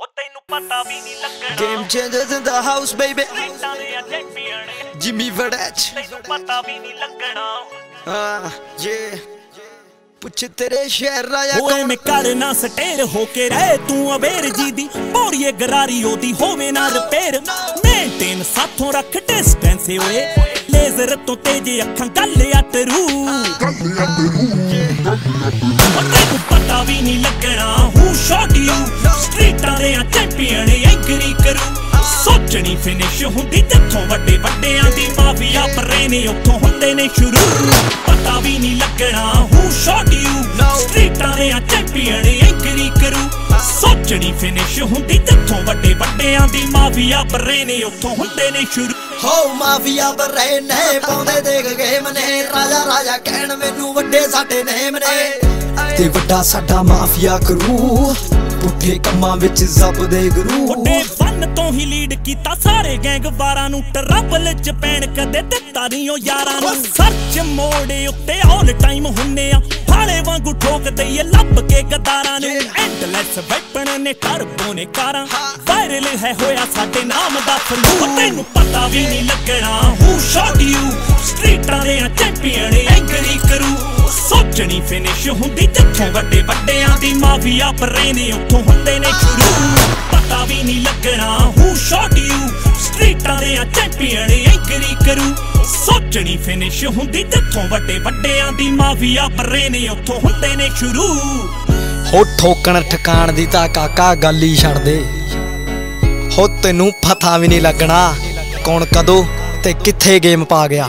Game changers in the house, baby. Jimmy Verdach. Yeah. ਪੁੱਛ ਤੇਰੇ ਸ਼ਹਿਰ ਰਾਇਆ ਓਏ ਮੈਂ ਕਰਨਾ ਸਟੇਰ ਹੋ ਕੇ ਰਹਿ ਤੂੰ ਅਵੇਰ ਜੀ ਦੀ ਬੋਰੀਏ ਗਰਾਰੀ ਉਹਦੀ ਹੋਵੇ ਨਾ ਰਿਪੇਅਰ ਮੇਨਟੇਨ ਸਾਥੋਂ ਰੱਖ ਡਿਸਟੈਂਸ ਓਏ ਲੇਜ਼ਰ ਤੋਂ ਤੇਜ ਅੱਖਾਂ ਗੱਲ ਅਟਰੂ ਤੈਨੂੰ ਪਤਾ ਵੀ ਨਹੀਂ ਲੱਗਣਾ ਹੂ ਸ਼ਾਟ ਯੂ ਸਟਰੀਟਾਂ ਦੇ ਚੈਂਪੀਅਨ ਐਂਗਰੀ ਕਰੂ ਸੋਚਣੀ ਫਿਨਿਸ਼ ਹੁੰਦੀ ਜਿੱਥੋਂ ਵੱਡੇ ਵੱਡਿਆਂ ਦੀ ਮਾਫੀਆ ਪਰੇ ਨੇ ਉੱਥੋਂ ਹੁੰਦੇ ਨੇ ਸ਼ੁਰੂ ਪਤਾ ਵੀ ਨਹੀਂ ਲੱਗਣਾ ਹੂ ਸ਼ਾਟ ਯੂ ਸਟਰੀਟਾਂ ਦੇ ਚੈਂਪੀਅਨ ਐਂਗਰੀ ਕਰੂ ਸੋਚਣੀ ਫਿਨਿਸ਼ ਹੁੰਦੀ ਜਿੱਥੋਂ ਵੱਡੇ ਵੱਡਿਆਂ ਦੀ ਮਾਫੀਆ ਪਰੇ ਨੇ ਉੱਥੋਂ ਹੁੰਦੇ ਨੇ ਸ਼ੁਰੂ ਹੋ ਮਾਫੀਆ ਪਰੇ ਨੇ ਪਾਉਂਦੇ ਦੇਖ ਗੇਮ ਨੇ ਰਾਜਾ ਰਾਜਾ ਕਹਿਣ ਮੈਨੂੰ ਵੱਡੇ ਸਾਡੇ ਨੇਮ ਨੇ ਤੇ ਵੱਡਾ ਸਾਡਾ ਮਾਫੀਆ ਕਰੂ ਪੁੱਠੇ ਕੰਮਾਂ ਵਿੱਚ ਜ਼ਬਦੇ ਗੁਰੂ ਵੱਡੇ ਫਨ ਤੋਂ ਹੀ ਲੀਡ ਕੀਤਾ ਸਾਰੇ ਗੈਂਗਵਾਰਾਂ ਨੂੰ ਟਰਬਲ ਚ ਪੈਣ ਕਦੇ ਦਿੱਤਾ ਨਹੀਂ ਉਹ ਯਾਰਾਂ ਨੂੰ ਸਰਚ ਮੋੜੇ ਉੱਤੇ ਆਲ ਟਾਈਮ ਹੁੰਨੇ ਆ ਫਾਲੇ ਵਾਂਗੂ ਠੋਕਦੇ ਏ ਲੱਭ ਕੇ ਗਦਾਰਾਂ ਨੂੰ ਐਂਡਲੈਸ ਵੈਪਨ ਨੇ ਟਰਬੋ ਨੇ ਕਾਰਾਂ ਵਾਇਰਲ ਹੈ ਹੋਇਆ ਸਾਡੇ ਨਾਮ ਦਾ ਫਲੂ ਤੈਨੂੰ ਪਤਾ ਵੀ ਨਹੀਂ ਲੱਗਣਾ ਹੂ ਸ਼ਾਟ ਯੂ ਸਟਰੀਟਾਂ ਦੇ ਚੈਂਪੀਅਨ ਐਂਗਰੀ ਕਰੂ ਸੋਚਣੀ ਫਿਨਿਸ਼ ਹੁੰਦੀ ਜਿੱਥੋਂ ਵੱਡੇ ਵੱਡਿਆਂ ਦੀ ਮਾਫੀਆ ਪਰੇ ਨੇ ਉੱਥੋਂ ਹੁੰਦੇ ਨੇ ਸ਼ੁਰੂ ਪਤਾ ਵੀ ਨਹੀਂ ਲੱਗਣਾ ਹੂ ਸ਼ਾਟ ਯੂ ਸਟਰੀਟਾਂ ਦੇ ਚੈਂਪੀਅਨ ਐਂਗਰੀ ਕਰੂ ਸੋਚਣੀ ਫਿਨਿਸ਼ ਹੁੰਦੀ ਜਿੱਥੋਂ ਵੱਡੇ ਵੱਡਿਆਂ ਦੀ ਮਾਫੀਆ ਪਰੇ ਨੇ ਉੱਥੋਂ ਹੁੰਦੇ ਨੇ ਸ਼ੁਰੂ ਹੋ ਠੋਕਣ ਠਕਾਣ ਦੀ ਤਾਂ ਕਾਕਾ ਗੱਲ ਹੀ ਛੱਡ ਦੇ ਹੋ ਤੈਨੂੰ ਪਤਾ ਵੀ ਨਹੀਂ ਲੱਗਣਾ ਕੌਣ ਕਦੋਂ ਤੇ ਕਿੱਥੇ ਗੇਮ ਪਾ ਗਿਆ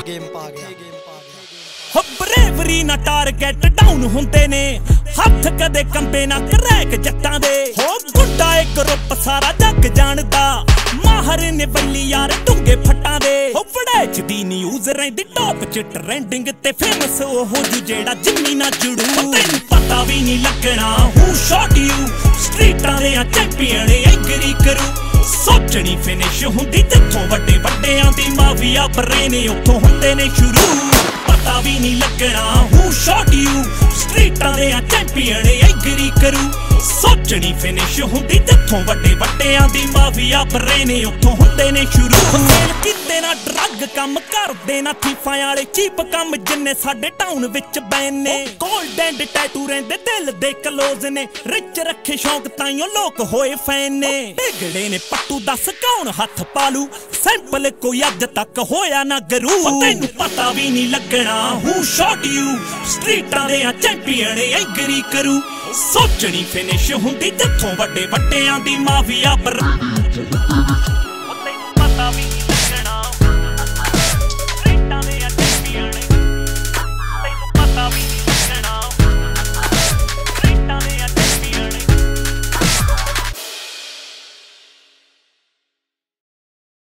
ਬਰੇਵਰੀ ਨਾ ਟਾਰਗੇਟ ਡਾਊਨ ਹੁੰਦੇ ਨੇ ਹੱਥ ਕਦੇ ਕੰਬੇ ਨਾ ਕਰੈਕ ਜੱਟਾਂ ਦੇ ਹੋ ਗੁੱਡਾ ਇੱਕ ਗਰੁੱਪ ਸਾਰਾ ਜੱਗ ਜਾਣਦਾ ਮਾਹਰ ਨੇ ਬੱਲੀ ਯਾਰ ਡੂੰਗੇ ਫੱਟਾਂ ਦੇ ਹੋ ਫੜੈਚ ਦੀ ਨਿਊਜ਼ ਰਹਿੰਦੀ ਟੌਪ ਚ ਟ੍ਰੈਂਡਿੰਗ ਤੇ ਫੇਮਸ ਉਹ ਜੂ ਜਿਹੜਾ ਜਿੰਨੀ ਨਾ ਜੁੜੂ ਤੈਨੂੰ ਪਤਾ ਵੀ ਨਹੀਂ ਲੱਗਣਾ ਹੂ ਸ਼ਾਟ ਯੂ ਸਟਰੀਟਾਂ ਦੇ ਚੈਂਪੀਅਨ ਐਂਗਰੀ ਕਰੂ ਸੋਚਣੀ ਫਿਨਿਸ਼ ਹੁੰਦੀ ਜਿੱਥੋਂ ਵੱਡੇ ਵੱਡਿਆਂ ਦੀ ਮਾਫੀਆ ਪਰੇ ਨੇ ਉੱਥੋਂ ਹੁੰਦੇ ਨੇ ਸ਼ੁਰੂ ਪਤਾ ਵੀ ਨਹੀਂ ਲੱਗਣਾ ਹੂ ਸ਼ਾਟ ਯੂ ਸਟਰੀਟਾਂ ਦੇ ਚੈਂਪੀਅਨ ਐਂਗਰੀ ਕਰੂ ਸੋਚਣੀ ਫਿਨਿਸ਼ ਹੁੰਦੀ ਜਿੱਥੋਂ ਵੱਡੇ ਵੱਡਿਆਂ ਦੀ ਮਾਫੀਆ ਪਰੇ ਨੇ ਉੱਥੋਂ ਹੁੰਦੇ ਨੇ ਸ਼ੁਰੂ ਸੇਲ ਕੀਤੇ ਨਾ ਡਰੱਗ ਕੰਮ ਕਰਦੇ ਨਾ ਥੀਫਾਂ ਵਾਲੇ ਚੀਪ ਕੰਮ ਜਿੰਨੇ ਸਾਡੇ ਟਾਊਨ ਵਿੱਚ ਬੈਨ ਨੇ ਗੋਲਡ ਐਂਡ ਟੈਟੂ ਰਹਿੰਦੇ ਦਿਲ ਦੇ ਕਲੋਜ਼ ਨੇ ਰਿਚ ਰੱਖੇ ਸ਼ੌਂਕ ਤਾਈਓ ਲੋਕ ਹੋਏ ਫੈਨ ਨੇ ਵਿਗੜੇ ਨੇ ਪੱਟੂ ਦੱਸ ਕੌਣ ਹੱਥ ਪਾਲੂ ਸੈਂਪਲ ਕੋਈ ਅੱਜ ਤੱਕ ਹੋਇਆ ਨਾ ਗਰੂ ਤੈਨੂੰ ਪਤਾ ਵੀ ਨਹੀਂ ਲੱਗਣਾ ਹੂ ਸ਼ਾਟ ਯੂ ਸਟਰੀਟਾਂ ਦੇ ਚੈਂਪੀਅਨ ਐਂਗਰੀ ਕਰੂ ਸੋਚਣੀ ਫਿਨਿਸ਼ ਹੁੰਦੀ ਜਿੱਥੋਂ ਵੱਡੇ ਵੱਡਿਆਂ ਦੀ ਮਾਫੀਆ ਪਰ